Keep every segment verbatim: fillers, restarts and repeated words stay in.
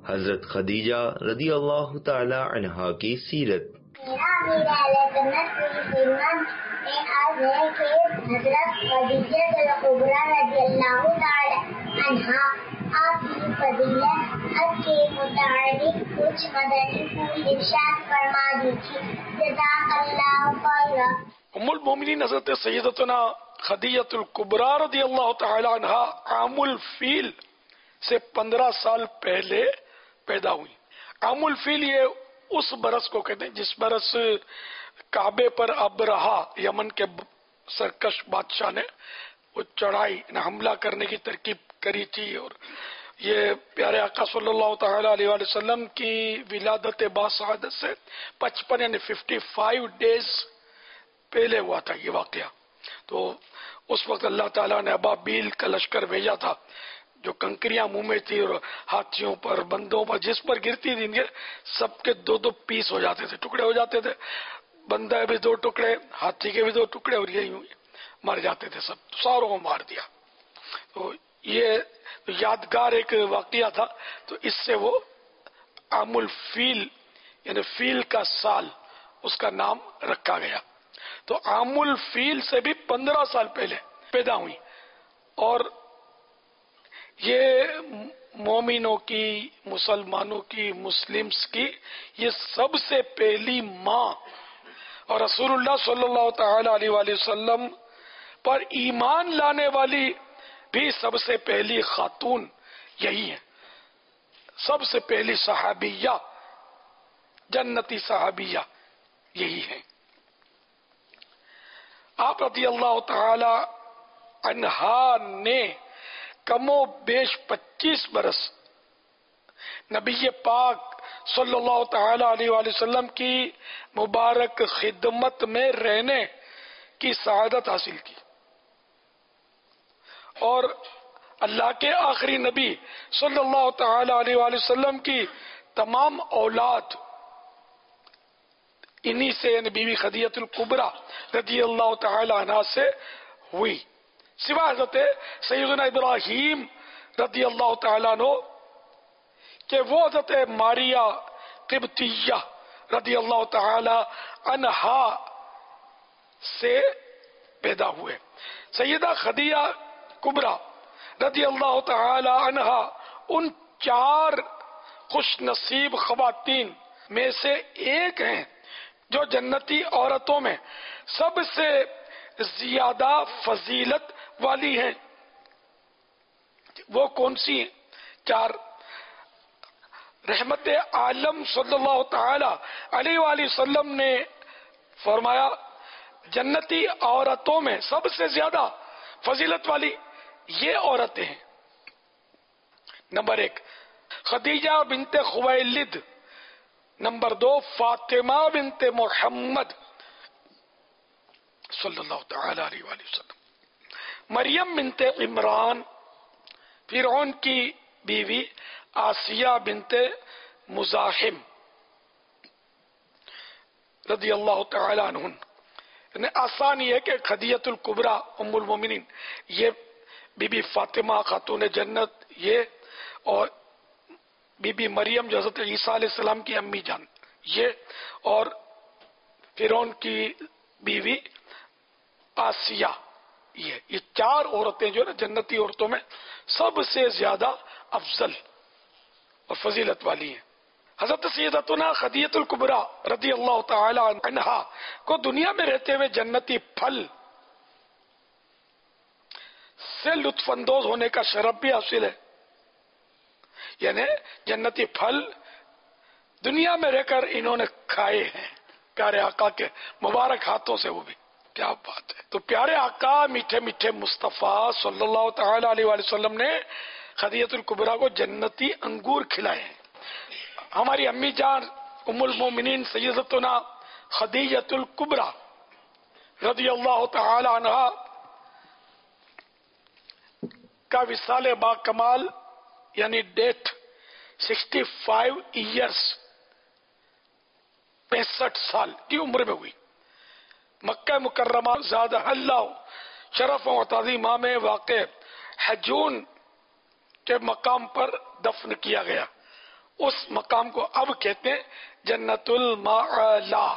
حضرت خدیجہ رضی اللہ تعالی عنہا کی سیرت۔ میرا امیر اہل سنت کی خدمت میں عرض ہے کہ حضرت خدیجہ الکبریٰ رضی اللہ تعالی عنہا آپ کی فضیلت حج کے متعلق کچھ مدنی پھول ارشاد فرما دیجیے، جزاک اللہ خیرا۔ ام المومنین حضرت سیدتنا خدیجہ الکبریٰ رضی اللہ تعالی عنہا عام الفیل سے پندرہ سال پہلے پیدا ہوئی۔ عام الفیل یہ اس برس کو کہتے ہیں جس برس کعبے پر ابرہا یمن کے سرکش بادشاہ نے وہ چڑھائی حملہ کرنے کی ترکیب کری تھی، اور یہ پیارے آقا صلی اللہ تعالی علیہ وآلہ وسلم کی ولادت باسعادت سے پچپن یعنی ففٹی فائیو ڈیز پہلے ہوا تھا یہ واقعہ۔ تو اس وقت اللہ تعالیٰ نے ابابیل کا لشکر بھیجا تھا جو کنکریاں منہ میں تھی، اور ہاتھیوں پر بندوں پر جس پر گرتی تھی سب کے دو دو پیس ہو جاتے تھے، ٹکڑے ہو جاتے تھے، بندہ بھی دو ٹکڑے، ہاتھی کے بھی دو ٹکڑے، اور یہی مر جاتے تھے، سب ساروں کو مار دیا۔ تو یہ یادگار ایک واقعہ تھا، تو اس سے وہ عام الفیل یعنی فیل کا سال اس کا نام رکھا گیا۔ تو عام الفیل سے بھی پندرہ سال پہلے پیدا ہوئی، اور یہ مومنوں کی، مسلمانوں کی، مسلمز کی یہ سب سے پہلی ماں، اور رسول اللہ صلی اللہ تعالی علیہ وآلہ وسلم پر ایمان لانے والی بھی سب سے پہلی خاتون یہی ہے، سب سے پہلی صحابیہ، جنتی صحابیہ یہی ہے۔ آپ رضی اللہ تعالی عنہا نے کم و بیش پچیس برس نبی پاک صلی اللہ تعالی علیہ وآلہ وسلم کی مبارک خدمت میں رہنے کی سعادت حاصل کی، اور اللہ کے آخری نبی صلی اللہ تعالی علیہ وآلہ وسلم کی تمام اولاد انہی سے یعنی بی بی خدیجہ الکبریٰ رضی اللہ تعالی عنہا سے ہوئی، سوائے حضرت سیدنا ابراہیم رضی اللہ تعالیٰ عنہ کہ وہ حضرت ماریہ قبطیہ رضی اللہ تعالی عنہا سے پیدا ہوئے۔ سیدہ خدیجہ کبریٰ رضی اللہ تعالی عنہا ان چار خوش نصیب خواتین میں سے ایک ہیں جو جنتی عورتوں میں سب سے زیادہ فضیلت والی ہیں۔ وہ کون سی ہیں؟ چار۔ رحمت عالم صلی اللہ تعالی علیہ وآلہ وسلم نے فرمایا جنتی عورتوں میں سب سے زیادہ فضیلت والی یہ عورتیں ہیں۔ نمبر ایک خدیجہ بنت خویلد، نمبر دو فاطمہ بنت محمد صلی اللہ تعالی علیہ وآلہ وسلم، مریم بنت عمران، فرعون کی بیوی آسیہ بنت مزاحم رضی اللہ تعالی عنہن۔ آسان یہ ہے کہ خدیجہ الکبریٰ ام المومنین یہ بی بی فاطمہ خاتون جنت یہ، اور بی بی مریم جو حضرت عیسیٰ علیہ السلام کی امی جان یہ، اور فرعون کی بیوی آسیہ یہ یہ چار عورتیں جو ہے نا جنتی عورتوں میں سب سے زیادہ افضل اور فضیلت والی ہیں۔ حضرت سیدتنا خدیجہ الکبریٰ رضی اللہ تعالی عنہا کو دنیا میں رہتے ہوئے جنتی پھل سے لطف اندوز ہونے کا شرف بھی حاصل ہے، یعنی جنتی پھل دنیا میں رہ کر انہوں نے کھائے ہیں پیارے آقا کے مبارک ہاتھوں سے، وہ بھی کیا بات ہے۔ تو پیارے آقا میٹھے میٹھے مصطفیٰ صلی اللہ تعالی علیہ وآلہ وسلم نے خدیجہ الکبریٰ کو جنتی انگور کھلائے ہیں۔ ہماری امی جان ام المومنین سیدتنا خدیجہ الکبریٰ رضی اللہ تعالی عنہا کا وصال با کمال یعنی ڈیتھ سکسٹی فائیو ایئرس پینسٹھ سال کی عمر میں ہوئی۔ مکہ مکرمہ زادہ اللہ شرف و تعظیمہ میں واقع حجون کے مقام پر دفن کیا گیا، اس مقام کو اب کہتے ہیں جنت المعلا.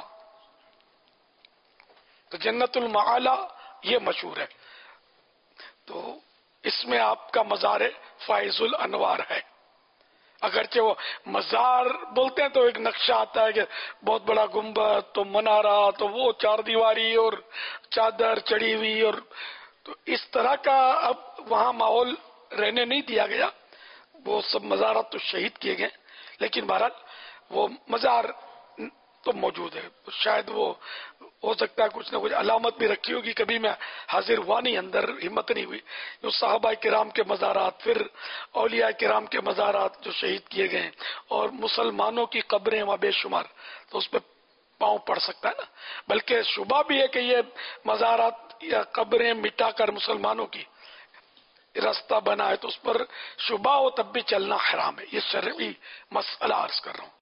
تو جنت المعلا یہ مشہور ہے. تو اس میں آپ کا مزار فائز الانوار ہے. اگرچہ وہ مزار بولتے ہیں تو ایک نقشہ آتا ہے کہ بہت بڑا گنبد تو منارہ تو وہ چار دیواری اور چادر چڑھی ہوئی، اور تو اس طرح کا اب وہاں ماحول رہنے نہیں دیا گیا. وہ سب مزارات تو شہید کیے گئے، لیکن بہرحال وہ مزار تو موجود ہے. شاید وہ ہو سکتا ہے کچھ نہ کچھ علامت بھی رکھی ہوگی. کبھی میں حاضر ہوا نہیں، اندر ہمت نہیں ہوئی. جو صحابہ کرام کے مزارات، پھر اولیاء کرام کے مزارات جو شہید کیے گئے ہیں، اور مسلمانوں کی قبریں وہاں بے شمار، تو اس پہ پاؤں پڑ سکتا ہے نا. بلکہ شبہ بھی ہے کہ یہ مزارات یا قبریں مٹا کر مسلمانوں کی راستہ بنا ہے، تو اس پر شبہ ہو تب بھی چلنا حرام ہے. یہ شرعی مسئلہ عرض کر رہا ہوں.